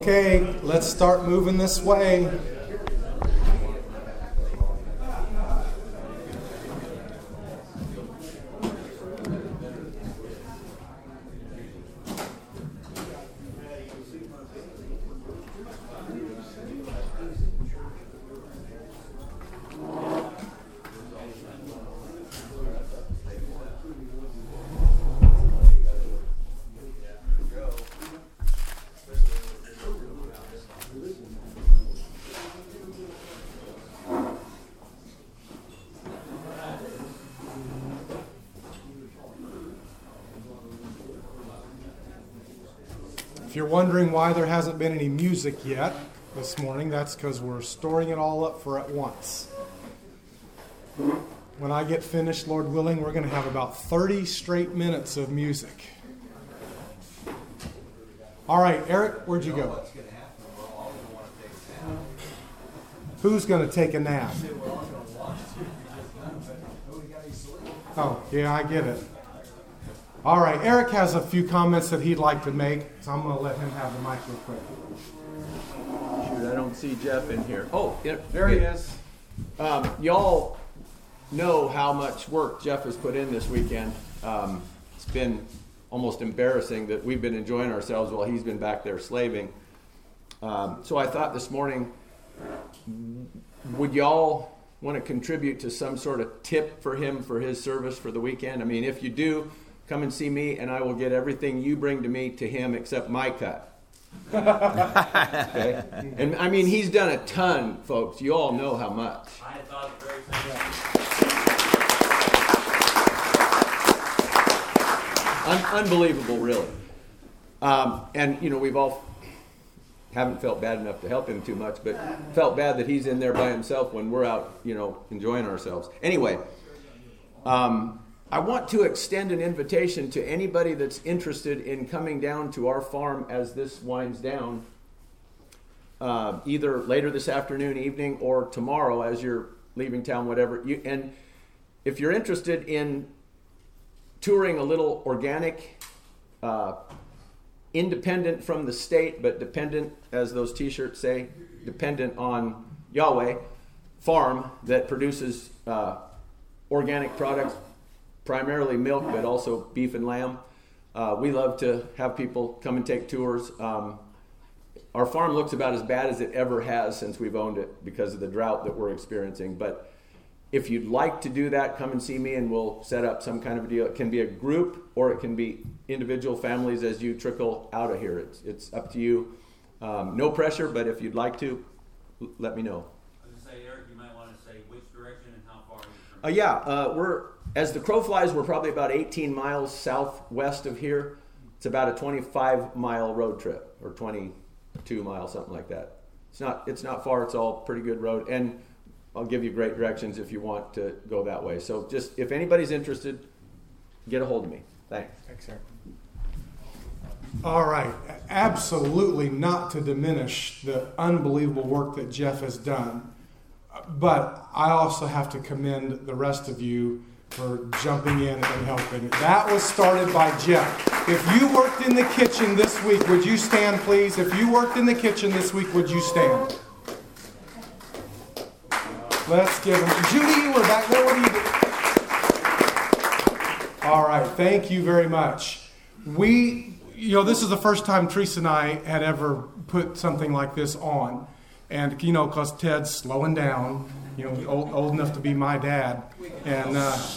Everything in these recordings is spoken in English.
Okay, let's start moving this way. If you're wondering why there hasn't been any music yet this morning, that's because we're storing it all up for at once. When I get finished, Lord willing, we're going to have about 30 straight minutes of music. All right, Eric, where'd you go? Who's going to take a nap? Oh, yeah, I get it. All right, Eric has a few comments that he'd like to make, so I'm going to let him have the mic real quick. Shoot, I don't see Jeff in here. Oh, yeah, there he is. Y'all know how much work Jeff has put in this weekend. It's been almost embarrassing that we've been enjoying ourselves while he's been back there slaving. So I thought this morning, would y'all want to contribute to some sort of tip for him for his service for the weekend? I mean, if you do, come and see me, and I will get everything you bring to me to him except my cut. Okay? And I mean, he's done a ton, folks. You all know how much. I thought the very same. Unbelievable, really. And, you know, we've all haven't felt bad enough to help him too much, but felt bad that he's in there by himself when we're out, you know, enjoying ourselves. Anyway, I want to extend an invitation to anybody that's interested in coming down to our farm as this winds down, either later this afternoon, evening, or tomorrow as you're leaving town, whatever. And if you're interested in touring a little organic, independent from the state, but dependent, as those t-shirts say, dependent on Yahweh, farm that produces organic products, primarily milk, but also beef and lamb. We love to have people come and take tours. Our farm looks about as bad as it ever has since we've owned it because of the drought that we're experiencing. But if you'd like to do that, come and see me and we'll set up some kind of a deal. It can be a group or it can be individual families as you trickle out of here. It's up to you. No pressure, but if you'd like to, let me know. I was going to say, Eric, you might want to say which direction and how far we're, as the crow flies, we're probably about 18 miles southwest of here. It's about a 25-mile road trip, or 22 miles, something like that. It's not far. It's all pretty good road, and I'll give you great directions if you want to go that way. So just, if anybody's interested, get a hold of me. Thanks. Thanks, Eric. All right. Absolutely not to diminish the unbelievable work that Jeff has done, but I also have to commend the rest of you for jumping in and helping. That was started by Jeff. If you worked in the kitchen this week, would you stand, please? If you worked in the kitchen this week, would you stand? Let's give him. Judy, you were back there. What are you doing? All right. Thank you very much. This is the first time Teresa and I had ever put something like this on. And, because Ted's slowing down, old enough to be my dad. And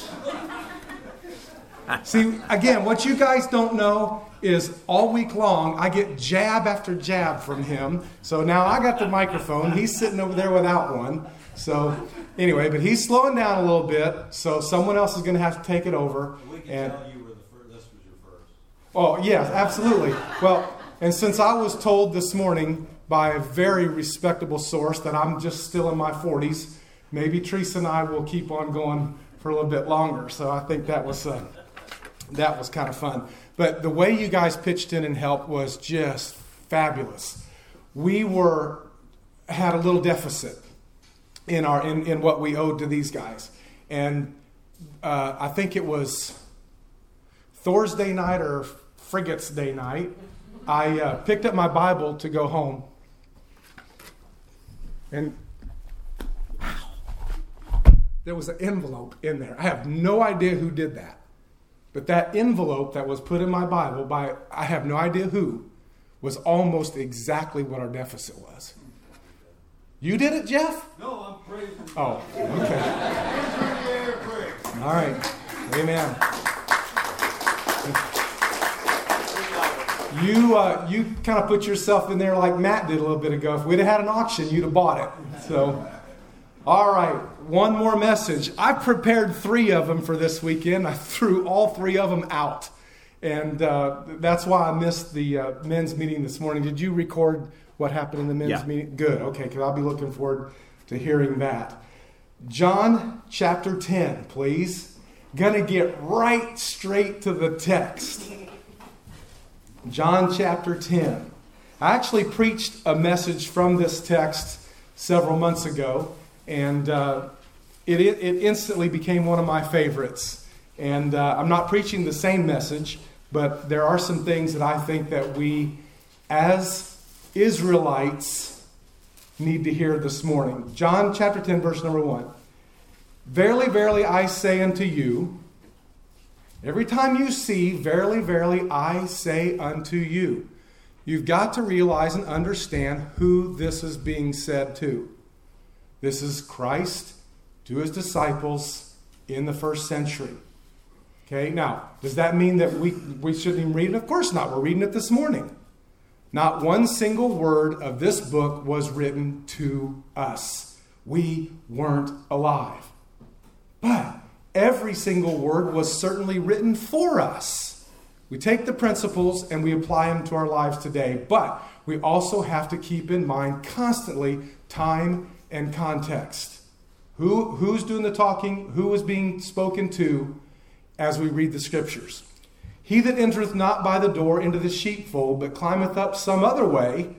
see, again, what you guys don't know is all week long I get jab after jab from him. So now I got the microphone. He's sitting over there without one. So anyway, but he's slowing down a little bit. So someone else is going to have to take it over. We can tell you this was your first. Oh, yes, absolutely. Well, and since I was told this morning by a very respectable source that I'm just still in my 40s, maybe Teresa and I will keep on going for a little bit longer. So I think that was kind of fun. But the way you guys pitched in and helped was just fabulous. We had a little deficit in what we owed to these guys, and I think it was Thursday night or Frigates Day night. I picked up my Bible to go home, and there was an envelope in there. I have no idea who did that. But that envelope that was put in my Bible by I have no idea who was almost exactly what our deficit was. You did it, Jeff? No, I'm praising. Oh, okay. All right. Amen. You kind of put yourself in there like Matt did a little bit ago. If we'd have had an auction, you'd have bought it. So, all right. One more message. I prepared 3 of them for this weekend. I threw all 3 of them out. And that's why I missed the men's meeting this morning. Did you record what happened in the men's meeting? Good. Okay, because I'll be looking forward to hearing that. John chapter 10, please. Gonna get right straight to the text. John chapter 10. I actually preached a message from this text several months ago, and it instantly became one of my favorites. And I'm not preaching the same message, but there are some things that I think that we, as Israelites, need to hear this morning. John chapter 10, verse number 1. Verily, verily, I say unto you, every time you see, verily, verily, I say unto you, you've got to realize and understand who this is being said to. This is Christ to his disciples in the first century. Okay, now, does that mean that we shouldn't even read it? Of course not. We're reading it this morning. Not one single word of this book was written to us. We weren't alive. But every single word was certainly written for us. We take the principles and we apply them to our lives today. But we also have to keep in mind constantly time and context. Who's doing the talking? Who is being spoken to as we read the scriptures? He that entereth not by the door into the sheepfold, but climbeth up some other way,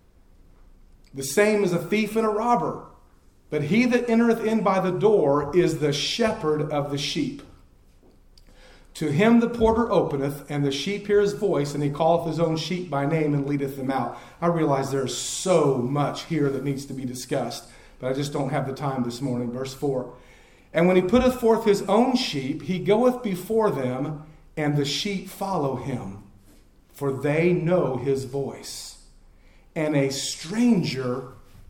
the same is a thief and a robber. But he that entereth in by the door is the shepherd of the sheep. To him the porter openeth, and the sheep hear his voice, and he calleth his own sheep by name and leadeth them out. I realize there's so much here that needs to be discussed, but I just don't have the time this morning. Verse 4. And when he putteth forth his own sheep, he goeth before them, and the sheep follow him, for they know his voice. And a stranger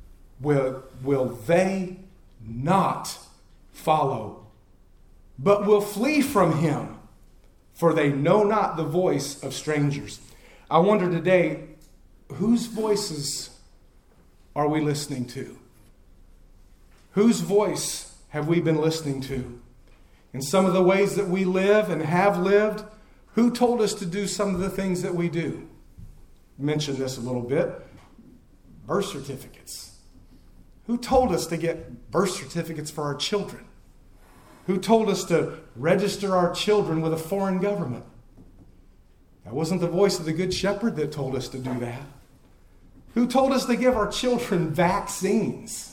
will they not follow, but will flee from him, for they know not the voice of strangers. I wonder today, whose voices are we listening to? Whose voice have we been listening to? In some of the ways that we live and have lived, who told us to do some of the things that we do? Mentioned this a little bit. Birth certificates. Who told us to get birth certificates for our children? Who told us to register our children with a foreign government? That wasn't the voice of the Good Shepherd that told us to do that. Who told us to give our children vaccines?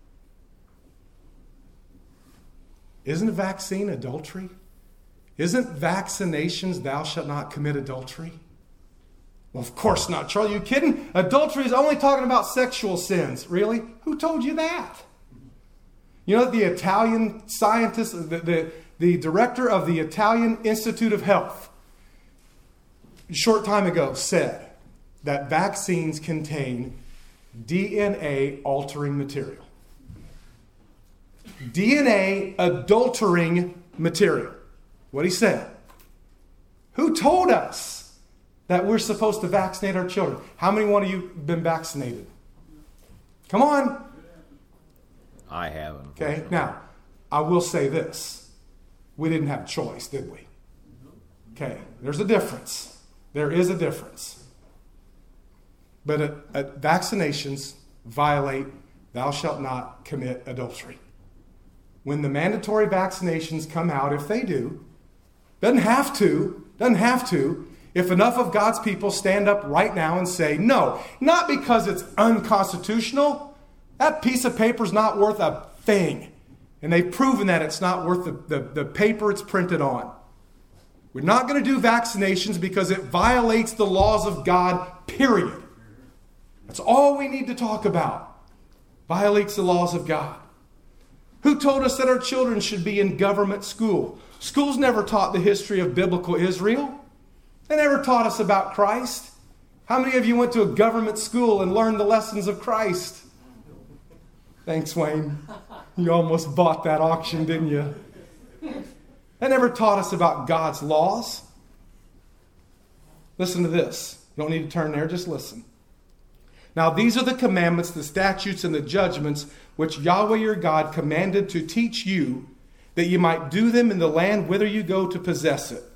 Isn't a vaccine adultery? Isn't vaccinations thou shalt not commit adultery? Well, of course not, Charlie. Are you kidding? Adultery is only talking about sexual sins. Really? Who told you that? You know, the Italian scientist, the director of the Italian Institute of Health, a short time ago said that vaccines contain DNA altering material. DNA adultering material. What he said. Who told us that we're supposed to vaccinate our children? How many one of you been vaccinated? Come on. I haven't. Okay, now, I will say this. We didn't have a choice, did we? Okay, there's a difference. There is a difference. But vaccinations violate, thou shalt not commit adultery. When the mandatory vaccinations come out, if they do, doesn't have to, if enough of God's people stand up right now and say, no, not because it's unconstitutional. That piece of paper's not worth a thing. And they've proven that it's not worth the paper it's printed on. We're not going to do vaccinations because it violates the laws of God, period. That's all we need to talk about. Violates the laws of God. Who told us that our children should be in government school? Schools never taught the history of biblical Israel. They never taught us about Christ. How many of you went to a government school and learned the lessons of Christ? Thanks, Wayne. You almost bought that auction, didn't you? They never taught us about God's laws. Listen to this. You don't need to turn there, just listen. Now these are the commandments, the statutes, and the judgments which Yahweh your God commanded to teach you, that you might do them in the land whither you go to possess it.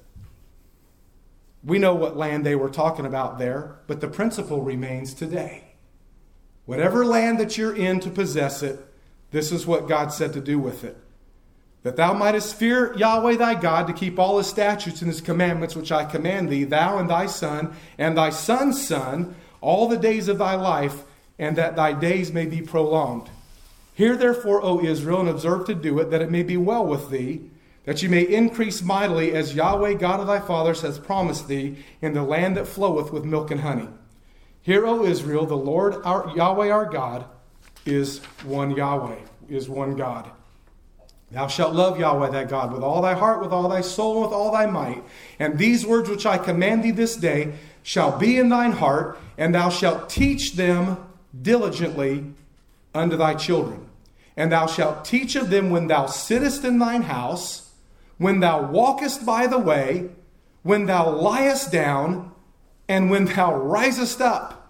We know what land they were talking about there, but the principle remains today. Whatever land that you're in to possess it, this is what God said to do with it. That thou mightest fear Yahweh thy God, to keep all his statutes and his commandments which I command thee, thou and thy son, and thy son's son, all the days of thy life, and that thy days may be prolonged. Hear therefore, O Israel, and observe to do it, that it may be well with thee, that you may increase mightily, as Yahweh God of thy fathers has promised thee, in the land that floweth with milk and honey. Hear, O Israel, the Lord Yahweh our God is one Yahweh, is one God. Thou shalt love Yahweh thy God with all thy heart, with all thy soul, and with all thy might. And these words which I command thee this day shall be in thine heart, and thou shalt teach them diligently unto thy children. And thou shalt teach of them when thou sittest in thine house, when thou walkest by the way, when thou liest down, and when thou risest up.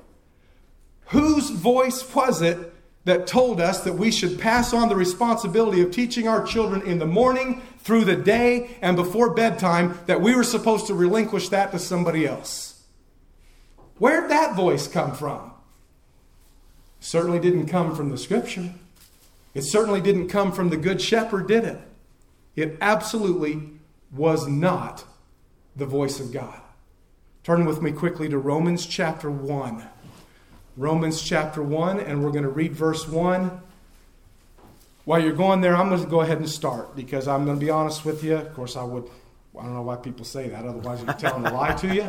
Whose voice was it that told us that we should pass on the responsibility of teaching our children in the morning, through the day, and before bedtime, that we were supposed to relinquish that to somebody else? Where'd that voice come from? Certainly didn't come from the Scripture. It certainly didn't come from the Good Shepherd, did it? It absolutely was not the voice of God. Turn with me quickly to Romans chapter 1. Romans chapter 1, and we're going to read verse 1. While you're going there, I'm going to go ahead and start, because I'm going to be honest with you. Of course, I don't know why people say that, otherwise you're telling a lie to you.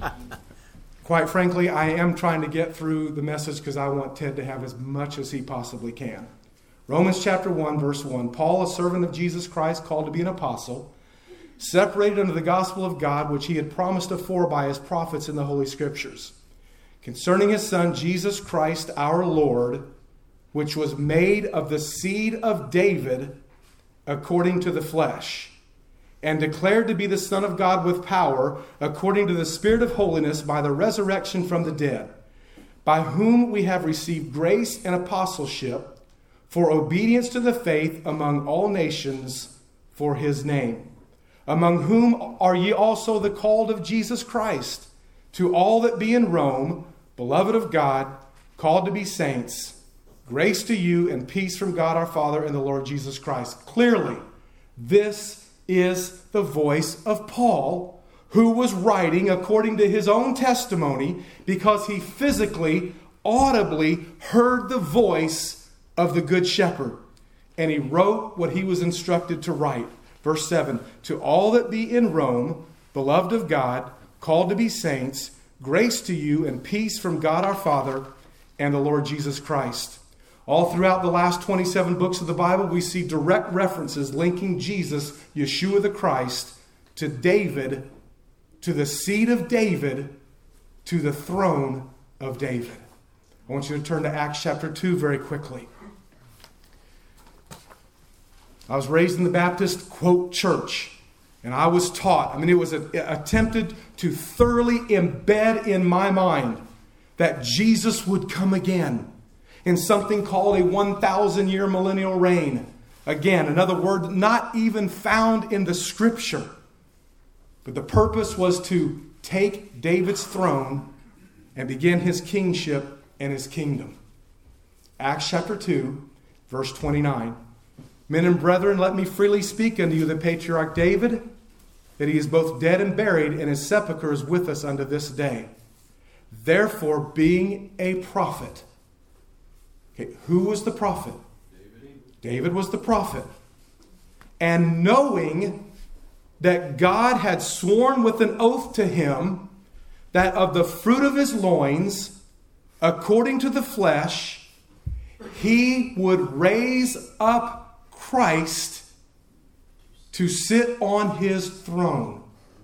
Quite frankly, I am trying to get through the message because I want Ted to have as much as he possibly can. Romans chapter 1, verse 1. Paul, a servant of Jesus Christ, called to be an apostle, separated unto the gospel of God, which he had promised afore by his prophets in the Holy Scriptures, concerning his Son, Jesus Christ our Lord, which was made of the seed of David according to the flesh, and declared to be the Son of God with power, according to the Spirit of holiness, by the resurrection from the dead, by whom we have received grace and apostleship for obedience to the faith among all nations for his name, among whom are ye also the called of Jesus Christ, to all that be in Rome, beloved of God, called to be saints, grace to you and peace from God our Father and the Lord Jesus Christ. Clearly, this is the voice of Paul, who was writing according to his own testimony, because he physically, audibly heard the voice of the Good Shepherd. And he wrote what he was instructed to write. Verse 7, to all that be in Rome, beloved of God, called to be saints, grace to you and peace from God our Father and the Lord Jesus Christ. All throughout the last 27 books of the Bible, we see direct references linking Jesus, Yeshua the Christ, to David, to the seed of David, to the throne of David. I want you to turn to Acts chapter 2 very quickly. I was raised in the Baptist, quote, church. And I was taught, it was attempted to thoroughly embed in my mind that Jesus would come again in something called a 1,000-year millennial reign. Again, another word not even found in the Scripture. But the purpose was to take David's throne and begin his kingship and his kingdom. Acts chapter 2, verse 29. Men and brethren, let me freely speak unto you the patriarch David, that he is both dead and buried, and his sepulchre is with us unto this day. Therefore, being a prophet. Okay, who was the prophet? David was the prophet. And knowing that God had sworn with an oath to him that of the fruit of his loins, according to the flesh, he would raise up Christ to sit on his throne.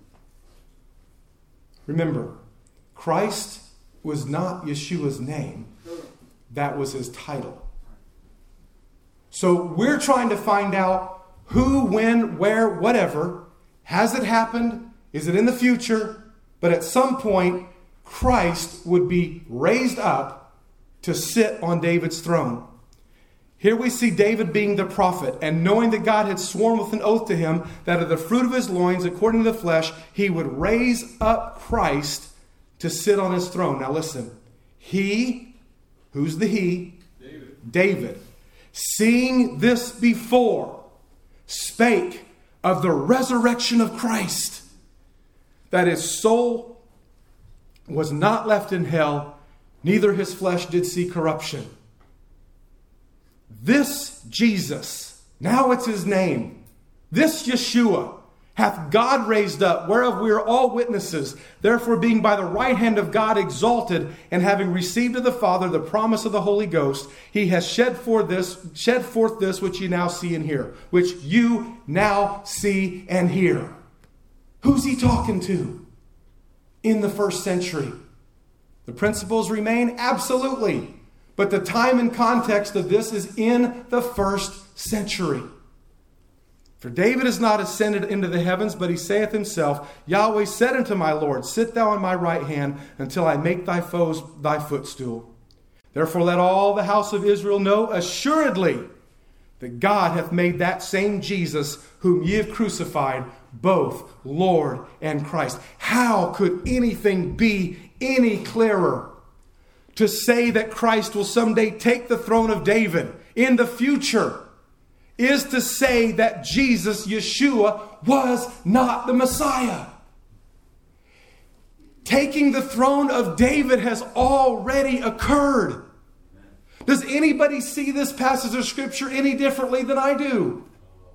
Remember, Christ was not Yeshua's name. That was his title. So we're trying to find out who, when, where, whatever. Has it happened? Is it in the future? But at some point, Christ would be raised up to sit on David's throne. Here we see David being the prophet, and knowing that God had sworn with an oath to him that of the fruit of his loins, according to the flesh, he would raise up Christ to sit on his throne. Now listen, he, who's the he? David. Seeing this before, spake of the resurrection of Christ, that his soul was not left in hell, neither his flesh did see corruption. This Jesus, now it's his name, this Yeshua, hath God raised up, whereof we are all witnesses. Therefore, being by the right hand of God exalted, and having received of the Father the promise of the Holy Ghost, he has shed forth this which you now see and hear. Which you now see and hear. Who's he talking to in the first century? The principles remain? Absolutely. But the time and context of this is in the first century. For David is not ascended into the heavens, but he saith himself, Yahweh said unto my Lord, sit thou on my right hand until I make thy foes thy footstool. Therefore let all the house of Israel know assuredly that God hath made that same Jesus whom ye have crucified, both Lord and Christ. How could anything be any clearer? To say that Christ will someday take the throne of David in the future is to say that Jesus, Yeshua, was not the Messiah. Taking the throne of David has already occurred. Does anybody see this passage of Scripture any differently than I do?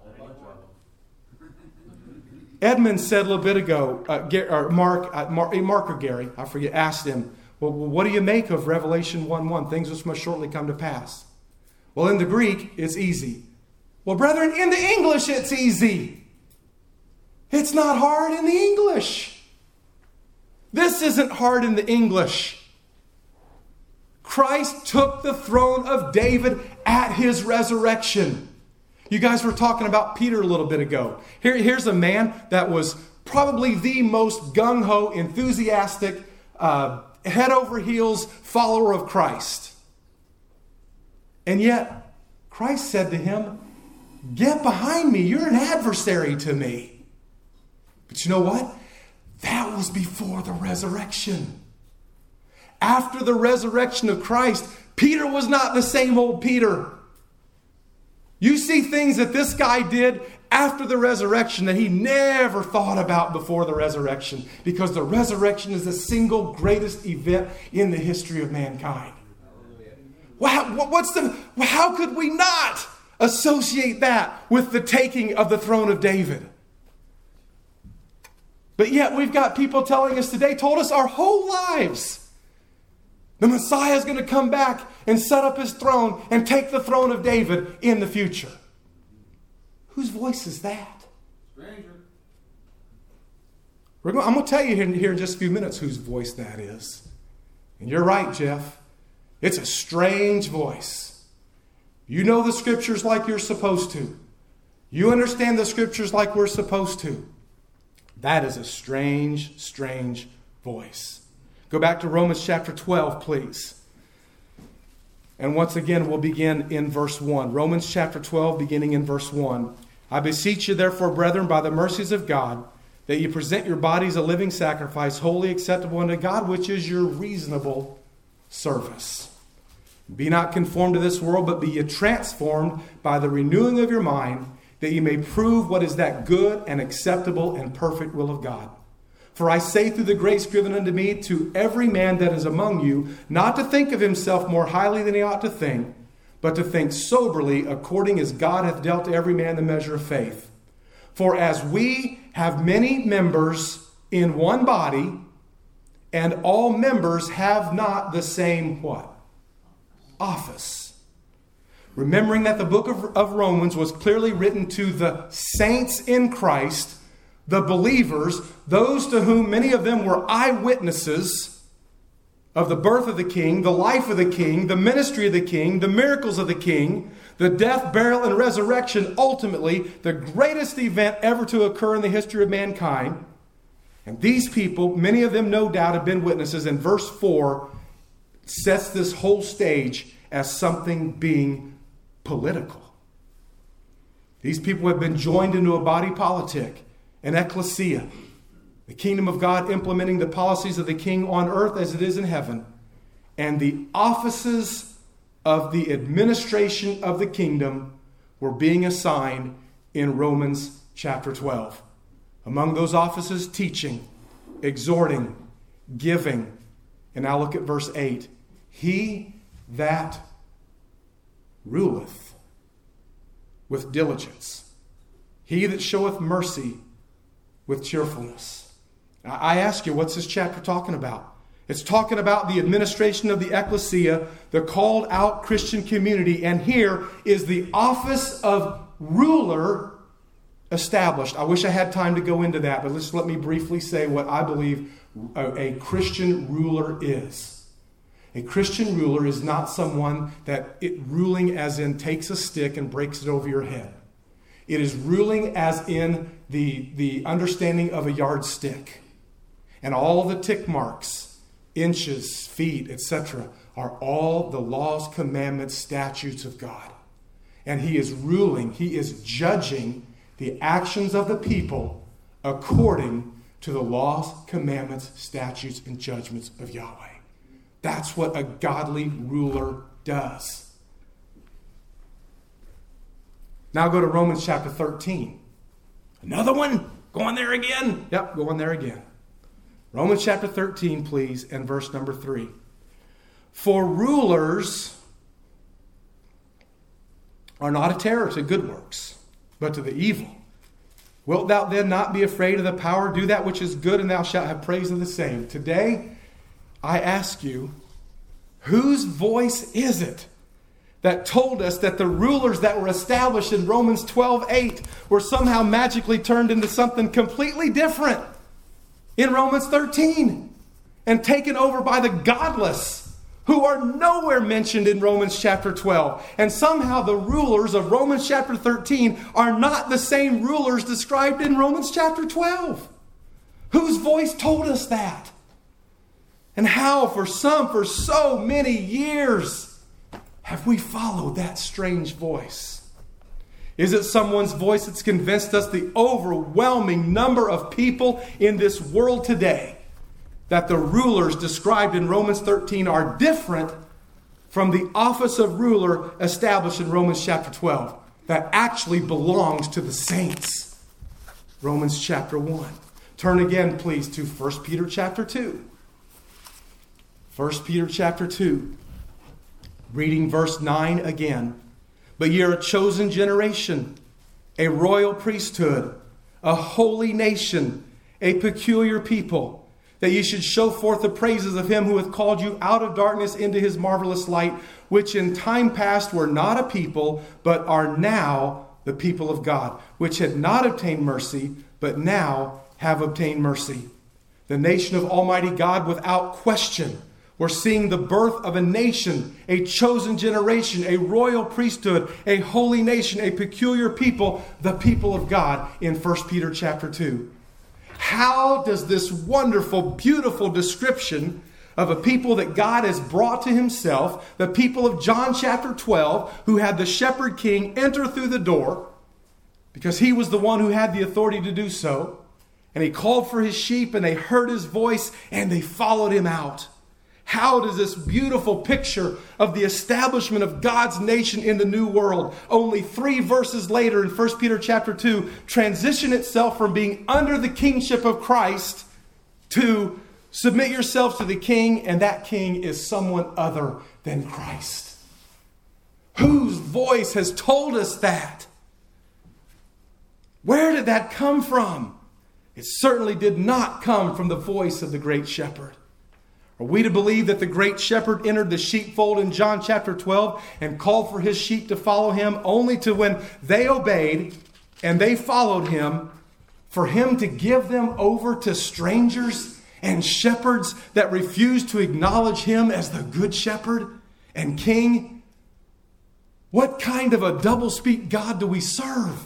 Edmund said a little bit ago, Mark or Gary, I forget, asked him, well, what do you make of Revelation 1:1? Things which must shortly come to pass. Well, in the Greek, it's easy. Well, brethren, in the English, it's easy. It's not hard in the English. This isn't hard in the English. Christ took the throne of David at his resurrection. You guys were talking about Peter a little bit ago. Here's a man that was probably the most gung-ho, enthusiastic, head over heels follower of Christ. And yet, Christ said to him, get behind me. You're an adversary to me. But you know what? That was before the resurrection. After the resurrection of Christ, Peter was not the same old Peter. You see things that this guy did after the resurrection that he never thought about before the resurrection, because the resurrection is the single greatest event in the history of mankind. How could we not associate that with the taking of the throne of David? But yet we've got people telling us today, told us our whole lives, the Messiah is going to come back and set up his throne and take the throne of David in the future. Whose voice is that? Stranger. I'm going to tell you here in just a few minutes whose voice that is. And you're right, Jeff. It's a strange voice. You know the Scriptures like you're supposed to. You understand the Scriptures like we're supposed to. That is a strange, strange voice. Go back to Romans chapter 12, please. And once again, we'll begin in verse 1. Romans chapter 12, beginning in verse 1. I beseech you, therefore, brethren, by the mercies of God, that you present your bodies a living sacrifice, wholly acceptable unto God, which is your reasonable service. Be not conformed to this world, but be ye transformed by the renewing of your mind, that ye may prove what is that good and acceptable and perfect will of God. For I say through the grace given unto me, to every man that is among you, not to think of himself more highly than he ought to think, but to think soberly, according as God hath dealt to every man the measure of faith. For as we have many members in one body, and all members have not the same what? Office. Remembering that the book of Romans was clearly written to the saints in Christ, the believers, those to whom many of them were eyewitnesses of the birth of the King, the life of the King, the ministry of the King, the miracles of the King, the death, burial, and resurrection, ultimately the greatest event ever to occur in the history of mankind. And these people, many of them no doubt have been witnesses, and verse 4 sets this whole stage as something being political. These people have been joined into a body politic, an ecclesia, the kingdom of God implementing the policies of the king on earth as it is in heaven, and the offices of the administration of the kingdom were being assigned in Romans chapter 12. Among those offices, teaching, exhorting, giving. And now look at verse 8. He that ruleth with diligence, he that showeth mercy with cheerfulness. I ask you, what's this chapter talking about? It's talking about the administration of the ecclesia, the called out Christian community. And here is the office of ruler established. I wish I had time to go into that, but just let me briefly say what I believe a Christian ruler is. A Christian ruler is not someone ruling as in takes a stick and breaks it over your head. It is ruling as in the understanding of a yardstick. And all the tick marks, inches, feet, etc., are all the laws, commandments, statutes of God. And he is ruling, he is judging the actions of the people according to the laws, commandments, statutes, and judgments of Yahweh. That's what a godly ruler does. Now go to Romans chapter 13. Another one? Going there again? Yep, going there again. Romans chapter 13, please, and verse number 3. For rulers are not a terror to good works, but to the evil. Wilt thou then not be afraid of the power? Do that which is good, and thou shalt have praise of the same. Today, I ask you, whose voice is it that told us that the rulers that were established in Romans 12:8 were somehow magically turned into something completely different in Romans 13 and taken over by the godless who are nowhere mentioned in Romans chapter 12? And somehow the rulers of Romans chapter 13 are not the same rulers described in Romans chapter 12. Whose voice told us that? And how for so many years have we followed that strange voice? Is it someone's voice that's convinced us, the overwhelming number of people in this world today, that the rulers described in Romans 13 are different from the office of ruler established in Romans chapter 12, that actually belongs to the saints? Romans chapter 1. Turn again, please, to 1 Peter chapter 2. 1 Peter chapter 2, reading verse 9 again. But ye are a chosen generation, a royal priesthood, a holy nation, a peculiar people, that ye should show forth the praises of him who hath called you out of darkness into his marvelous light, which in time past were not a people, but are now the people of God, which had not obtained mercy, but now have obtained mercy. The nation of Almighty God without question. We're seeing the birth of a nation, a chosen generation, a royal priesthood, a holy nation, a peculiar people, the people of God in 1 Peter chapter 2. How does this wonderful, beautiful description of a people that God has brought to himself, the people of John chapter 12, who had the shepherd king enter through the door, because he was the one who had the authority to do so, and he called for his sheep, and they heard his voice, and they followed him out. How does this beautiful picture of the establishment of God's nation in the new world, only 3 verses later in 1 Peter chapter 2, transition itself from being under the kingship of Christ to submit yourselves to the king, and that king is someone other than Christ? Whose voice has told us that? Where did that come from? It certainly did not come from the voice of the great shepherd. Are we to believe that the great shepherd entered the sheepfold in John chapter 12 and called for his sheep to follow him, only to, when they obeyed and they followed him, for him to give them over to strangers and shepherds that refused to acknowledge him as the good shepherd and king? What kind of a double-speak God do we serve?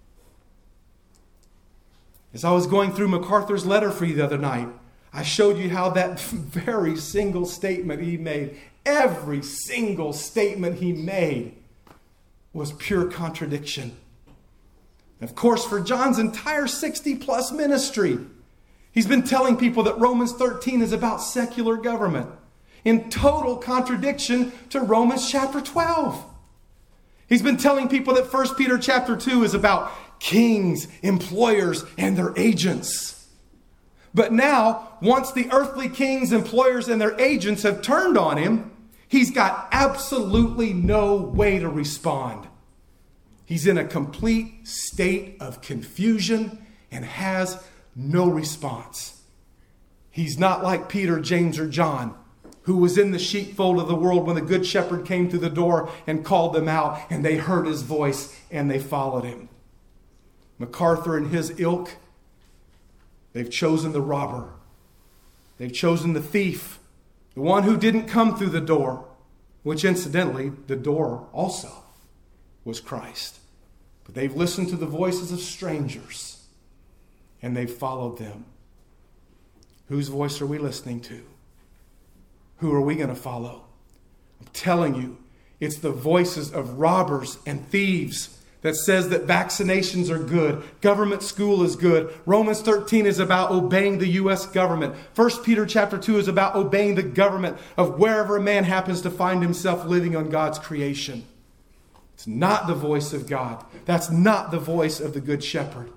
As I was going through MacArthur's letter for you the other night, I showed you how that very single statement he made, every single statement he made, was pure contradiction. Of course, for John's entire 60-plus ministry, he's been telling people that Romans 13 is about secular government, in total contradiction to Romans chapter 12. He's been telling people that 1 Peter chapter 2 is about kings, employers, and their agents. But now, once the earthly kings, employers, and their agents have turned on him, he's got absolutely no way to respond. He's in a complete state of confusion and has no response. He's not like Peter, James, or John, who was in the sheepfold of the world when the good shepherd came through the door and called them out, and they heard his voice and they followed him. MacArthur and his ilk, they've chosen the robber. They've chosen the thief, the one who didn't come through the door, which incidentally, the door also was Christ. But they've listened to the voices of strangers and they've followed them. Whose voice are we listening to? Who are we going to follow? I'm telling you, it's the voices of robbers and thieves that says that vaccinations are good, government school is good. Romans 13 is about obeying the U.S. government. 1 Peter chapter 2 is about obeying the government of wherever a man happens to find himself living on God's creation. It's not the voice of God. That's not the voice of the Good Shepherd.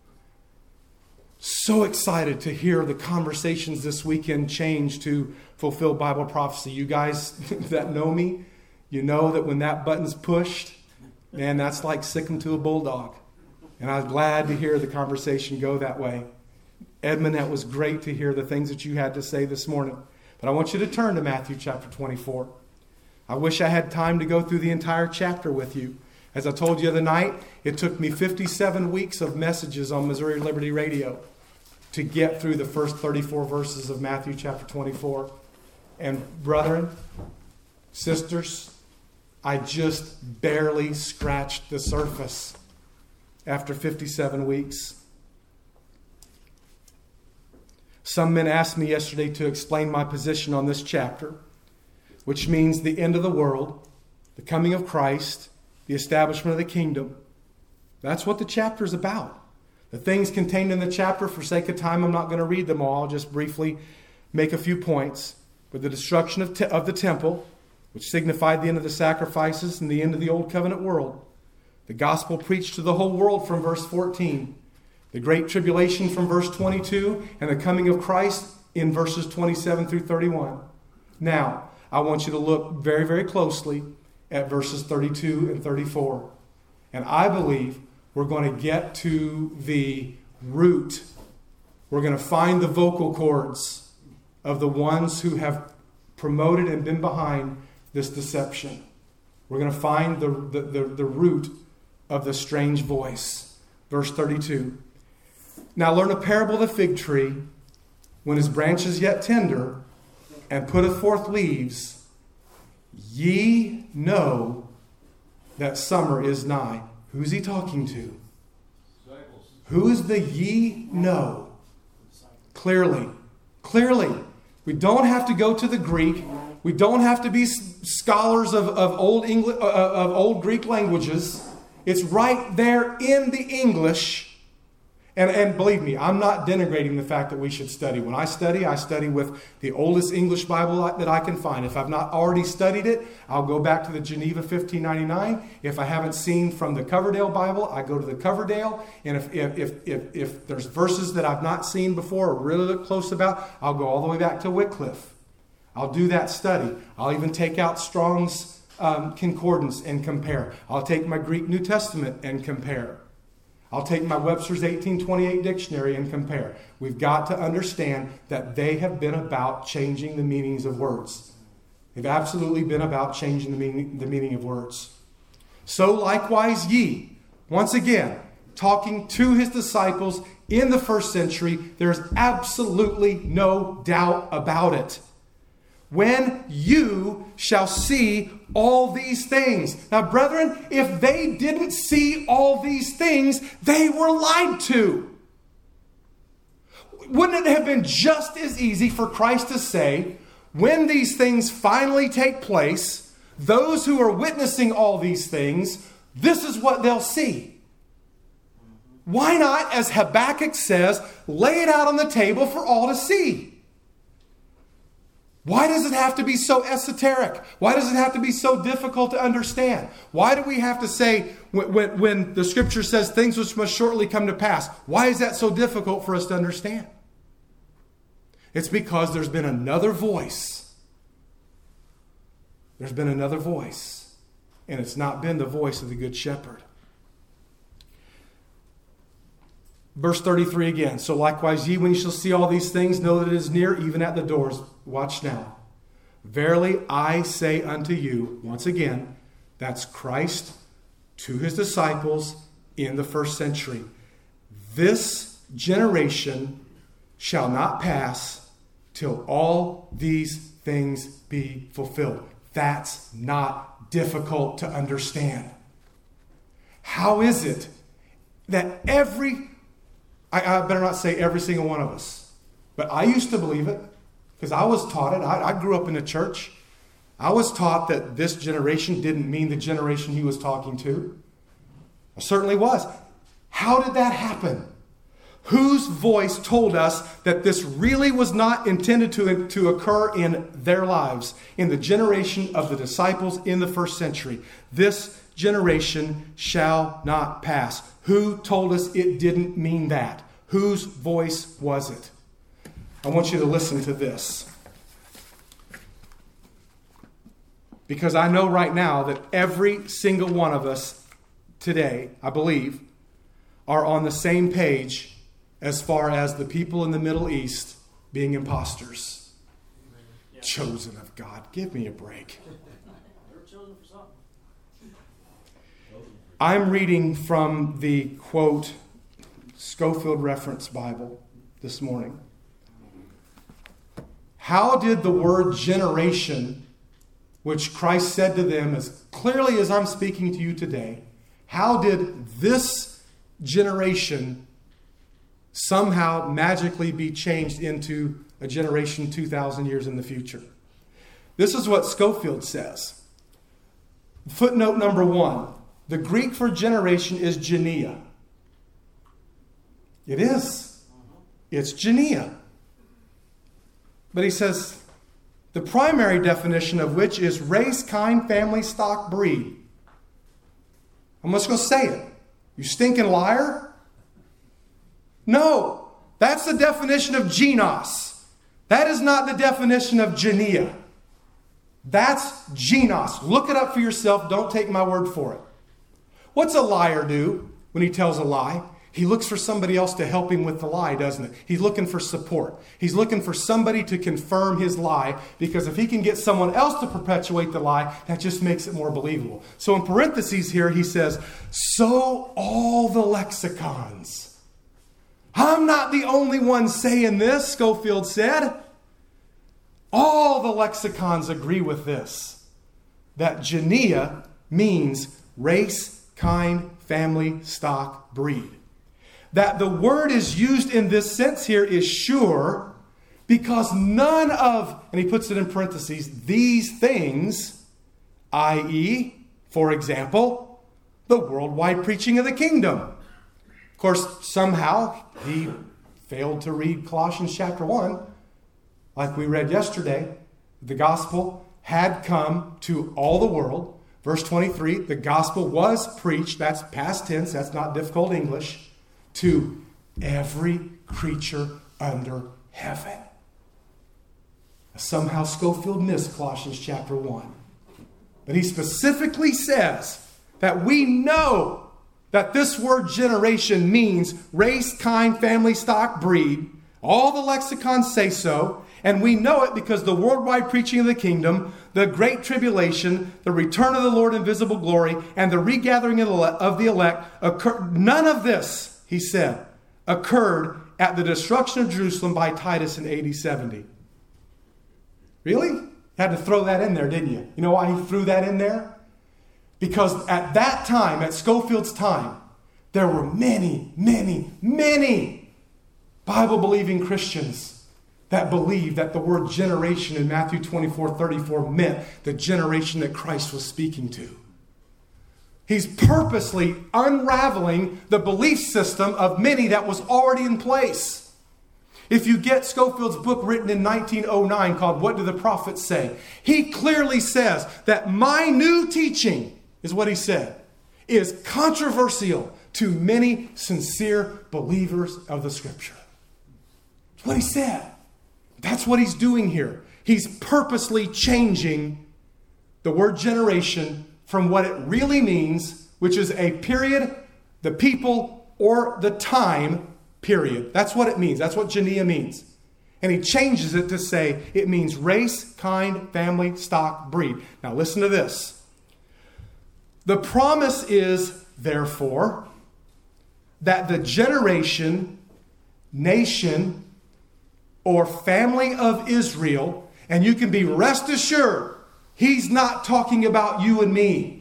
So excited to hear the conversations this weekend change to fulfill Bible prophecy. You guys that know me, you know that when that button's pushed, man, that's like sick 'em to a bulldog. And I was glad to hear the conversation go that way. Edmund, that was great to hear the things that you had to say this morning. But I want you to turn to Matthew chapter 24. I wish I had time to go through the entire chapter with you. As I told you the other night, it took me 57 weeks of messages on Missouri Liberty Radio to get through the first 34 verses of Matthew chapter 24. And brethren, sisters, I just barely scratched the surface after 57 weeks. Some men asked me yesterday to explain my position on this chapter, which means the end of the world, the coming of Christ, the establishment of the kingdom. That's what the chapter is about. The things contained in the chapter, for sake of time, I'm not going to read them all. I'll just briefly make a few points. With the destruction of the temple, which signified the end of the sacrifices and the end of the old covenant world. The gospel preached to the whole world from verse 14. The great tribulation from verse 22, and the coming of Christ in verses 27 through 31. Now, I want you to look very, very closely at verses 32 and 34. And I believe we're going to get to the root. We're going to find the vocal cords of the ones who have promoted and been behind this deception. We're going to find the root of the strange voice. Verse 32. Now learn a parable of the fig tree. When his branch is yet tender, and putteth forth leaves, ye know that summer is nigh. Who's he talking to? Who is the ye know? Clearly. We don't have to go to the Greek. We don't have to be scholars of old Greek languages. It's right there in the English. And believe me, I'm not denigrating the fact that we should study. When I study with the oldest English Bible that I can find. If I've not already studied it, I'll go back to the Geneva 1599. If I haven't seen from the Coverdale Bible, I go to the Coverdale. And if there's verses that I've not seen before or really look close about, I'll go all the way back to Wycliffe. I'll do that study. I'll even take out Strong's Concordance and compare. I'll take my Greek New Testament and compare. I'll take my Webster's 1828 dictionary and compare. We've got to understand that they have been about changing the meanings of words. They've absolutely been about changing the meaning of words. So likewise ye. Once again, talking to his disciples in the first century, there's absolutely no doubt about it. When you shall see all these things. Now, brethren, if they didn't see all these things, they were lied to. Wouldn't it have been just as easy for Christ to say, when these things finally take place, those who are witnessing all these things, this is what they'll see. Why not, as Habakkuk says, lay it out on the table for all to see? Why does it have to be so esoteric? Why does it have to be so difficult to understand? Why do we have to say, when the scripture says things which must shortly come to pass, why is that so difficult for us to understand? It's because there's been another voice. There's been another voice. And it's not been the voice of the Good Shepherd. Verse 33 again. So likewise ye, when you shall see all these things, know that it is near, even at the doors. Watch now. Verily I say unto you, once again, that's Christ to his disciples in the first century. This generation shall not pass till all these things be fulfilled. That's not difficult to understand. How is it that I better not say every single one of us, but I used to believe it because I was taught it. I grew up in the church. I was taught that this generation didn't mean the generation he was talking to. I certainly was. How did that happen? Whose voice told us that this really was not intended to occur in their lives, in the generation of the disciples in the first century? This generation shall not pass. Who told us it didn't mean that? Whose voice was it? I want you to listen to this. Because I know right now that every single one of us today, I believe, are on the same page as far as the people in the Middle East being imposters. Yeah. Chosen of God. Give me a break. They're chosen for something. I'm reading from the, quote, Scofield Reference Bible this morning. How did the word generation, which Christ said to them as clearly as I'm speaking to you today, how did this generation somehow magically be changed into a generation 2,000 years in the future? This is what Scofield says. Footnote number 1. The Greek for generation is genea. It is. It's genea. But he says, the primary definition of which is race, kind, family, stock, breed. I'm just going to say it. You stinking liar? No, that's the definition of genos. That is not the definition of genea. That's genos. Look it up for yourself. Don't take my word for it. What's a liar do when he tells a lie? He looks for somebody else to help him with the lie, doesn't it? He's looking for support. He's looking for somebody to confirm his lie, because if he can get someone else to perpetuate the lie, that just makes it more believable. So in parentheses here, he says, so all the lexicons. I'm not the only one saying this, Scofield said. All the lexicons agree with this, that genea means race, kind, family, stock, breed. That the word is used in this sense here is sure, because none of, and he puts it in parentheses, these things, i.e., for example, the worldwide preaching of the kingdom. Of course, somehow he failed to read Colossians chapter 1. Like we read yesterday, the gospel had come to all the world. Verse 23, the gospel was preached, that's past tense, that's not difficult English, to every creature under heaven. Somehow Scofield missed Colossians chapter 1. But he specifically says that we know that this word generation means race, kind, family, stock, breed. All the lexicons say so. And we know it because the worldwide preaching of the kingdom, the great tribulation, the return of the Lord in visible glory, and the regathering of the elect occurred. None of this, he said, occurred at the destruction of Jerusalem by Titus in AD 70. Really? Had to throw that in there, didn't you? You know why he threw that in there? Because at that time, at Scofield's time, there were many, many, many Bible-believing Christians that believed that the word generation in Matthew 24:34 meant the generation that Christ was speaking to. He's purposely unraveling the belief system of many that was already in place. If you get Scofield's book written in 1909 called What Do the Prophets Say? He clearly says that my new teaching, is what he said, is controversial to many sincere believers of the Scripture. That's what he said. That's what he's doing here. He's purposely changing the word generation from what it really means, which is a period, the people, or the time period. That's what it means. That's what Genea means. And he changes it to say it means race, kind, family, stock, breed. Now listen to this. The promise is, therefore, that the generation, nation, or family of Israel, and you can be rest assured, he's not talking about you and me.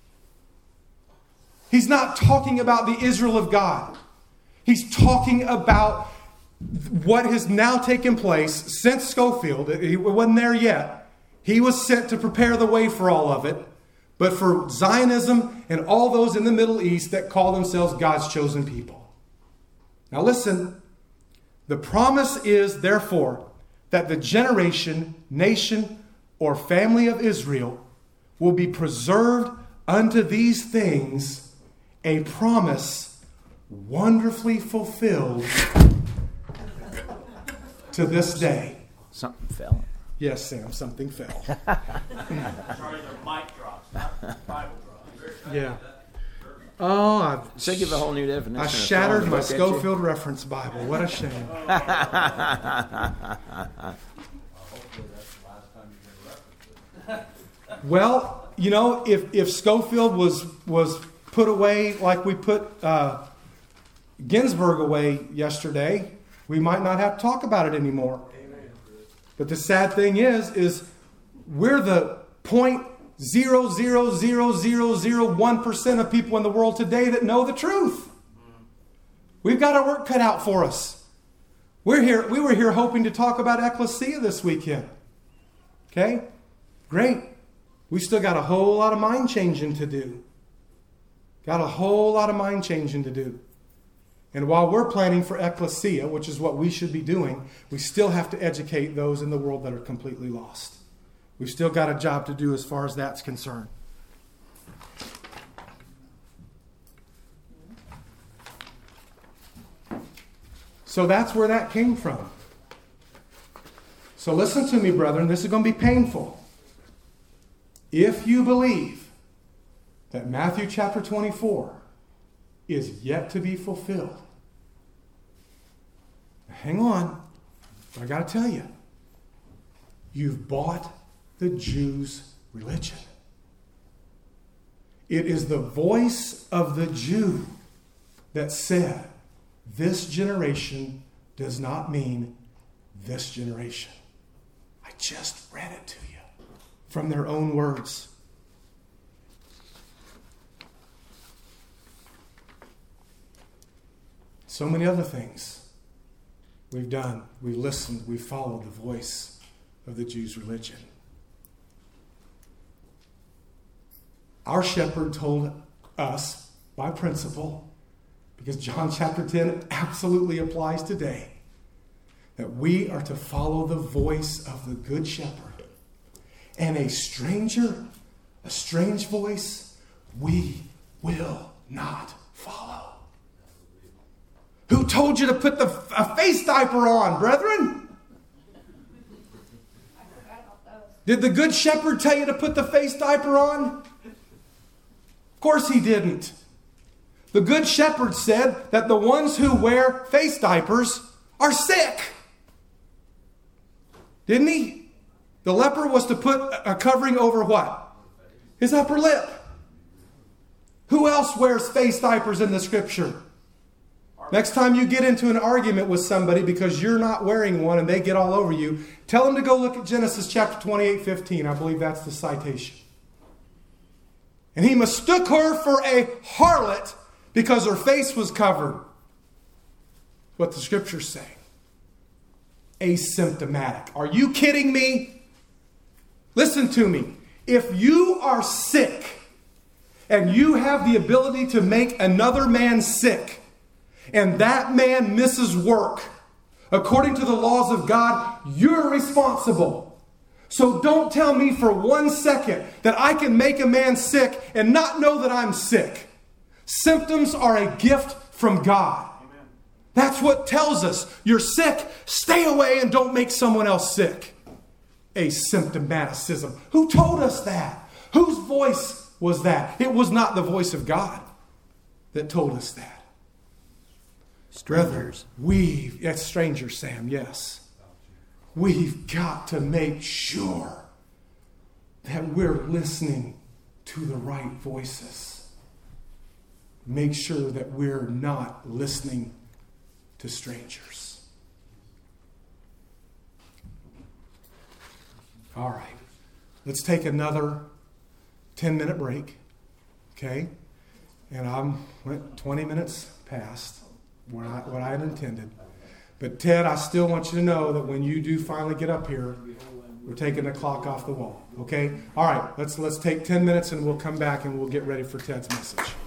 He's not talking about the Israel of God. He's talking about what has now taken place since Scofield. He wasn't there yet. He was sent to prepare the way for all of it. But for Zionism and all those in the Middle East that call themselves God's chosen people. Now listen. The promise is, therefore, that the generation, nation, or family of Israel will be preserved unto these things, a promise wonderfully fulfilled to this day. Something fell. Yes, Sam, something fell. Sorry, they're mic drops, not Bible drops. Yeah. Oh, So give a whole new definition. I shattered my Scofield Reference Bible. What a shame. Hopefully that's the last time you're going to reference it. Well, you know, if Scofield was put away like we put Ginsburg away yesterday, we might not have to talk about it anymore. Amen. But the sad thing is we're the 0.00001% of people in the world today that know the truth. We've got our work cut out for us. We were here hoping to talk about ecclesia this weekend. Okay? Great. We still got a whole lot of mind changing to do. Got a whole lot of mind changing to do. And while we're planning for ecclesia, which is what we should be doing, we still have to educate those in the world that are completely lost. We've still got a job to do as far as that's concerned. So that's where that came from. So listen to me, brethren. This is going to be painful. If you believe that Matthew chapter 24 is yet to be fulfilled, hang on. I got to tell you, you've bought the Jews' religion. It is the voice of the Jew that said, this generation does not mean this generation. I just read it to you from their own words. So many other things we've done. We've listened. We've followed the voice of the Jews' religion. Our shepherd told us by principle, because John chapter 10 absolutely applies today, that we are to follow the voice of the good shepherd. And a strange voice, we will not follow. Who told you to put a face diaper on, brethren? Did the good shepherd tell you to put the face diaper on? Of course he didn't. The Good Shepherd said that the ones who wear face diapers are sick. Didn't he? The leper was to put a covering over what? His upper lip. Who else wears face diapers in the Scripture? Next time you get into an argument with somebody because you're not wearing one and they get all over you, tell them to go look at Genesis chapter 28:15. I believe that's the citation. And he mistook her for a harlot because her face was covered. What the Scripture's saying. Asymptomatic. Are you kidding me? Listen to me. If you are sick and you have the ability to make another man sick, and that man misses work, according to the laws of God, you're responsible. So don't tell me for 1 second that I can make a man sick and not know that I'm sick. Symptoms are a gift from God. Amen. That's what tells us. You're sick, stay away and don't make someone else sick. Asymptomaticism. Who told us that? Whose voice was that? It was not the voice of God that told us that. Strangers. That's strangers, Sam, yes. We've got to make sure that we're listening to the right voices. Make sure that we're not listening to strangers. All right. Let's take another 10-minute break. Okay? And I'm 20 minutes past what I had intended. But Ted, I still want you to know that when you do finally get up here, we're taking the clock off the wall. Okay? All right, let's take 10 minutes and we'll come back and we'll get ready for Ted's message.